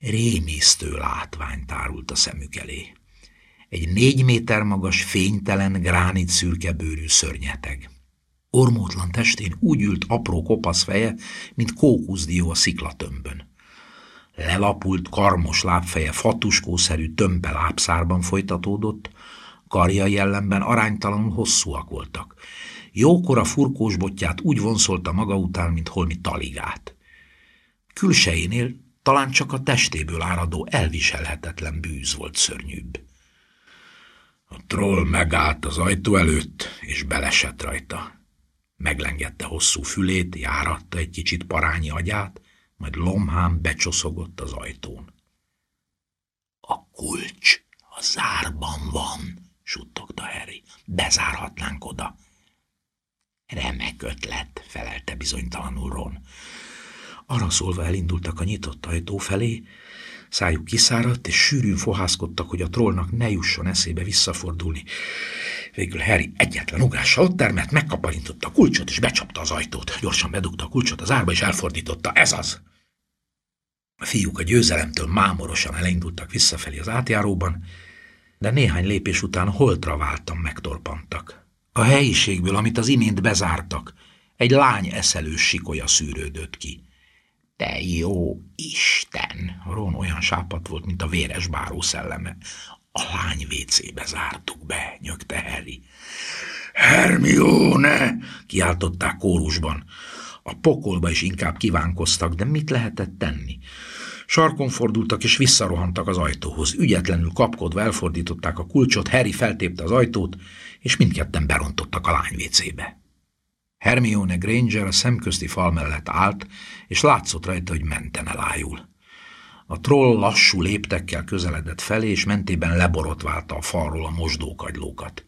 Rémisztő látvány tárult a szemük elé. Egy 4 méter magas, fénytelen, gránit szürke bőrű szörnyeteg. Ormótlan testén úgy ült apró kopasz feje, mint kókuszdió a sziklatömbön. Lelapult, karmos lábfeje fatuskószerű tömpe lábszárban folytatódott, karjai ellenben aránytalanul hosszúak voltak. Jókora furkós botját úgy vonszolta maga után, mint holmi taligát. Külsejénél talán csak a testéből áradó elviselhetetlen bűz volt szörnyűbb. A troll megállt az ajtó előtt, és belesett rajta. Meglengette hosszú fülét, járatta egy kicsit parányi agyát, majd lomhán becsoszogott az ajtón. A kulcs a zárban van, suttogta Harry. Bezárhatnánk oda. Remek ötlet, felelte bizonytalanul Ron. Arra szólva elindultak a nyitott ajtó felé, szájuk kiszáradt, és sűrűn fohászkodtak, hogy a trollnak ne jusson eszébe visszafordulni. Végül Harry egyetlen ugrással ott termett, megkaparintotta a kulcsot, és becsapta az ajtót. Gyorsan bedugta a kulcsot az árba, és elfordította. Ez az! A fiúk a győzelemtől mámorosan elindultak visszafelé az átjáróban, de néhány lépés után holtra váltan megtorpantak. A helyiségből, amit az imént bezártak, egy lány eszelős sikolya szűrődött ki. De jó Isten! Ron olyan sápadt volt, mint a véres báró szelleme. A lány vécébe zártuk be, nyögte Harry. Hermione! Kiáltották kórusban. A pokolba is inkább kívánkoztak, de mit lehetett tenni? Sarkon fordultak és visszarohantak az ajtóhoz. Ügyetlenül kapkodva elfordították a kulcsot, Harry feltépte az ajtót, és mindketten berontottak a lány vécébe. Hermione Granger a szemközti fal mellett állt, és látszott rajta, hogy menten elájul. A troll lassú léptekkel közeledett felé, és mentében leborotválta a falról a mosdókagylókat.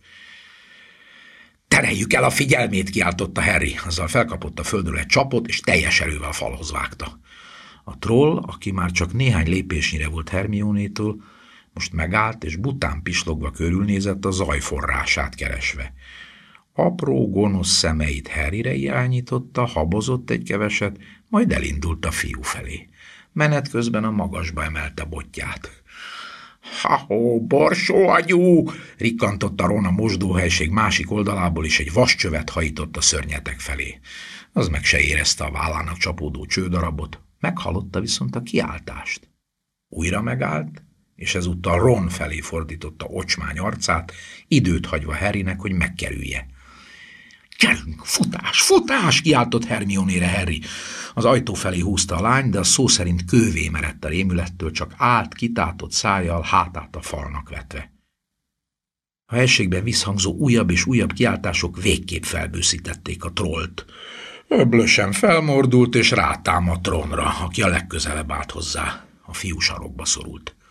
Tereljük el a figyelmét, kiáltotta Harry, azzal felkapott a földről egy csapot, és teljes erővel a falhoz vágta. A troll, aki már csak néhány lépésnyire volt Hermionétől, most megállt, és bután pislogva körülnézett a zaj forrását keresve. Apró, gonosz szemeit Harryre irányította, habozott egy keveset, majd elindult a fiú felé. Menet közben a magasba emelte botját. Ha-hó, borsóagyú! Rikkantotta Ron a mosdóhelység másik oldalából, és egy vascsövet hajított a szörnyetek felé. Az meg se érezte a vállának csapódó csődarabot, meghallotta viszont a kiáltást. Újra megállt, és ezúttal Ron felé fordította ocsmány arcát, időt hagyva Harrynek, hogy megkerülje. Gyerünk, futás, futás! Kiáltott Hermione-re Harry. Az ajtó felé húzta a lány, de a szó szerint kővé merett a rémülettől, csak állt, kitátott szájjal, hátát a falnak vetve. A helységben visszhangzó újabb és újabb kiáltások végképp felbőszítették a trollt. Öblösen felmordult, és rátámadt Ronra, aki a legközelebb állt hozzá. A fiú sarokba szorult.